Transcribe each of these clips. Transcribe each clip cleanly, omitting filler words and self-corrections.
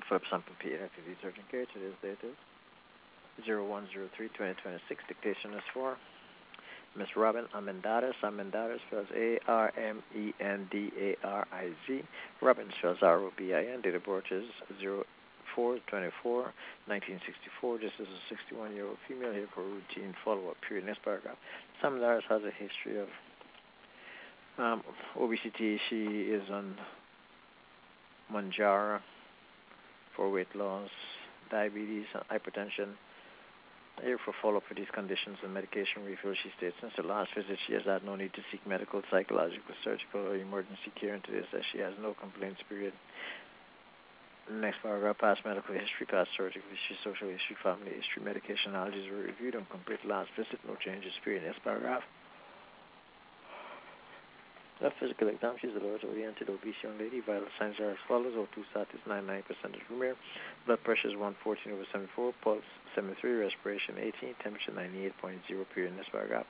for sample P activity urgent care. Today's date is 01/03/2026. Dictation is for Miss Robin Amendares. Amendares spells Armendariz. Robin spells Robin. Date of birth is 04/24/1964. This is a 61-year-old female here for routine follow-up period. Next paragraph. Amendares has a history of obesity. She is on Mounjaro for weight loss, diabetes, hypertension. Here for follow-up for these conditions and medication refill, she states since her last visit she has had no need to seek medical, psychological, surgical, or emergency care, and to this that she has no complaints, period. Next paragraph, past medical history, past surgical history, social history, family history, medication allergies were reviewed and complete last visit, no changes, period. Next paragraph. A physical exam, she's alert-oriented, obese young lady. Vital signs are as follows. O2 sat is 99% room. Blood pressure is 114/74. Pulse 73. Respiration 18. Temperature 98.0. Period. Next paragraph.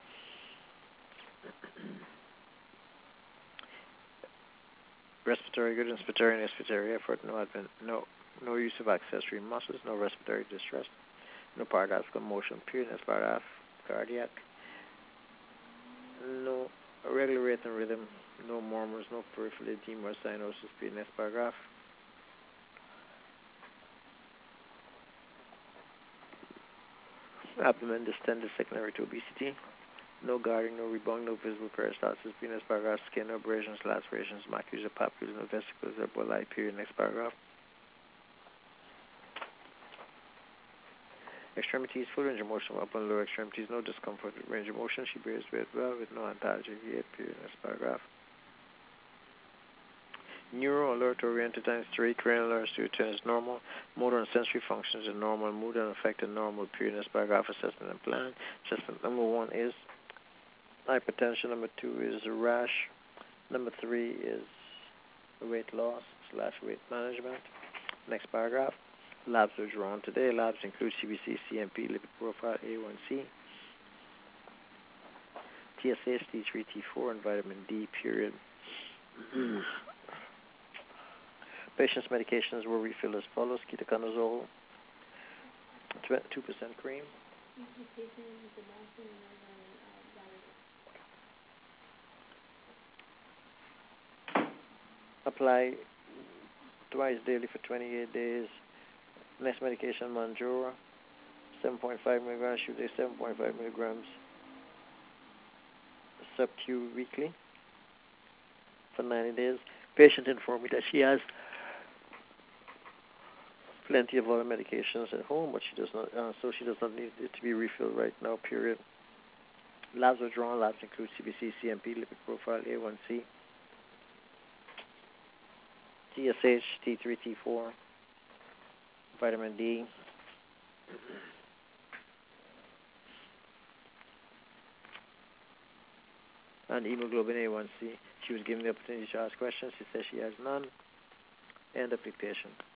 Respiratory good. Inspiratory and expiratory effort. No use of accessory muscles. No respiratory distress. No paragraphical motion. Period. Next paragraph. Cardiac. No irregular rate and rhythm. No murmurs, no peripheral edema or cyanosis. Period. Next paragraph. Abdomen distended secondary to obesity. No guarding, no rebound, no visible peristalsis. Period. Next paragraph. Skin abrasions, lacerations, macules or papules, no vesicles or bulli. Period. Next paragraph. Extremities, full range of motion upper and lower extremities, no discomfort with range of motion. She bears weight well with no antalgia. Period. Next paragraph. Neuro alert oriented times 3, cranial alert to 10 is normal. Motor and sensory functions are normal. Mood and affect are normal. Period. Next paragraph. Assessment and plan. Assessment number 1 is hypertension. Number 2 is a rash. Number 3 is weight loss / weight management. Next paragraph. Labs are drawn today. Labs include CBC, CMP, lipid profile, A1C, TSH, T3, T4, and vitamin D. Period. Patient's medications were refilled as follows: ketoconazole, 2% cream. Apply twice daily for 28 days. Next medication, Mounjaro, 7.5 milligrams, usually 7.5 milligrams, sub-Q weekly for 90 days. Patient informed me that she has plenty of other medications at home, but she does not, so she does not need it to be refilled right now. Period. Labs are drawn. Labs include CBC, CMP, lipid profile, A1C, TSH, T3, T4, vitamin D, and hemoglobin A1C. She was given the opportunity to ask questions. She says she has none. End of dictation.